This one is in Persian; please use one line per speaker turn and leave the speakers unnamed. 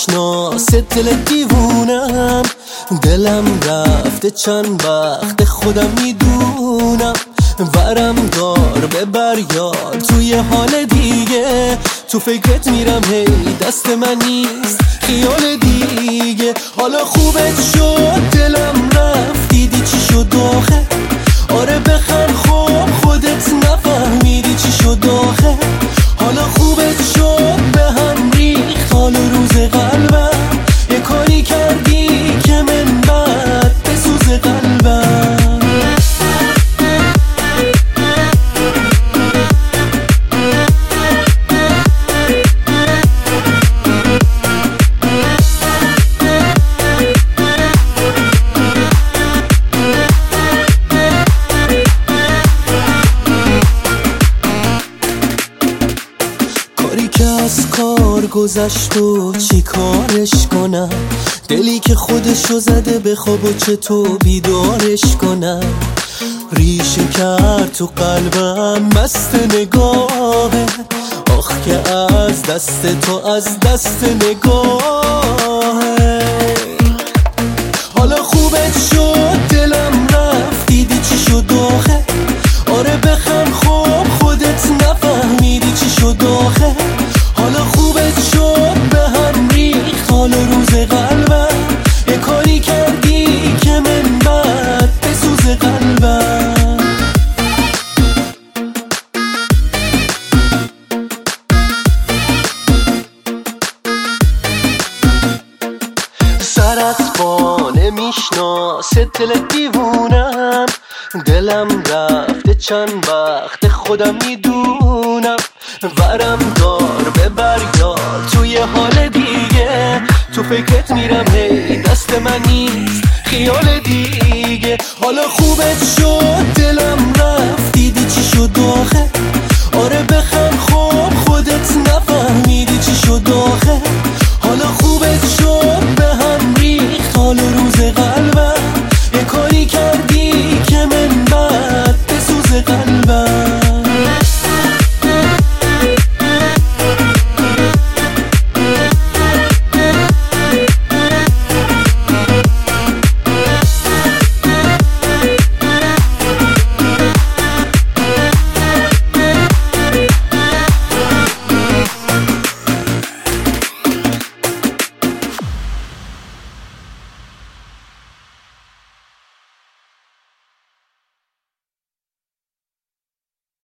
نمیشناسه دل دیوونم، دلم رفته چند وقت خودم میدونم، ورم دار ببر یاد توی حال دیگه، تو فکرت میرم هی دست من نیست خیال دیگه. حالا خوبت شد دلم رفت دیدی چی شد آخه، آره بخند خوب خودت نفهمیدی چی شد آخه. حالا خوبت شد به هم ریخت حال روز قلبم، یه کاری کردی که من بعد بسوز قلبم. که از کار گذشت و چی کارش کنم، دلی که خودشو زده به خواب و چطور بیدارش کنم. ریشه کرد تو قلبم مست نگاهه، آخ که از دست تو از دست نگاهه. حالا خوبت شد دلم رفت دیدی چی شد آخه، آره بخند خوب خودت نفهمیدی چی شد آخه. حالا خوبت شد به هم ریخت حال روز قلبم، یه کاری کردی که من بعد بسوز قلبم. سرت با نمیشناسه دل دیوونم، دلم رفته چند وقت خودم میدونم، ورم دار ببر یاد توی حال دیگه، تو فکرت میرم هی دست من نیست خیال دیگه. حالا خوبت شد دلم رفت دیدی چی شد آخه، آره بخند خوب خودت نفهمیدی چی شد آخه. حالا خوبت شد